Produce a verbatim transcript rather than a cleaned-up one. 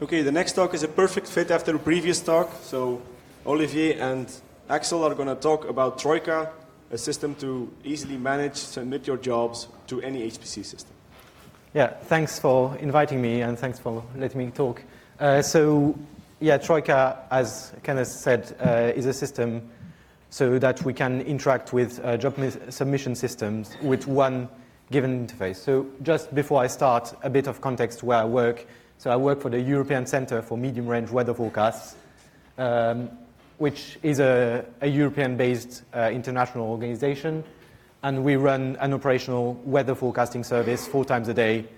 Okay, the next talk is a perfect fit after the previous talk. So Olivier and Axel are going to talk about Troika, a system to easily manage, submit your jobs to any H P C system. Yeah, thanks for inviting me and thanks for letting me talk. Uh, so, yeah, Troika, as Kenneth said, uh, is a system so that we can interact with uh, job submission systems with one given interface. So just before I start, a bit of context where I work. So I work for the European Centre for Medium-Range Weather Forecasts, um, which is a, a European-based uh, international organization. And we run an operational weather forecasting service four times a day